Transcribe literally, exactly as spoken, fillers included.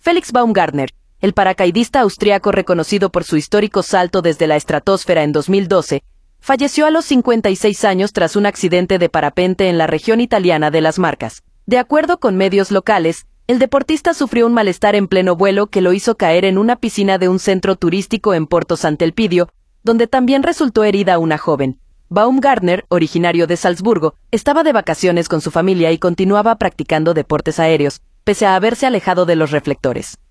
Felix Baumgartner, el paracaidista austriaco reconocido por su histórico salto desde la estratosfera en dos mil doce, falleció a los cincuenta y seis años tras un accidente de parapente en la región italiana de las Marcas. De acuerdo con medios locales, el deportista sufrió un malestar en pleno vuelo que lo hizo caer en una piscina de un centro turístico en Porto Sant'Elpidio, donde también resultó herida una joven. Baumgartner, originario de Salzburgo, estaba de vacaciones con su familia y continuaba practicando deportes aéreos, pese a haberse alejado de los reflectores.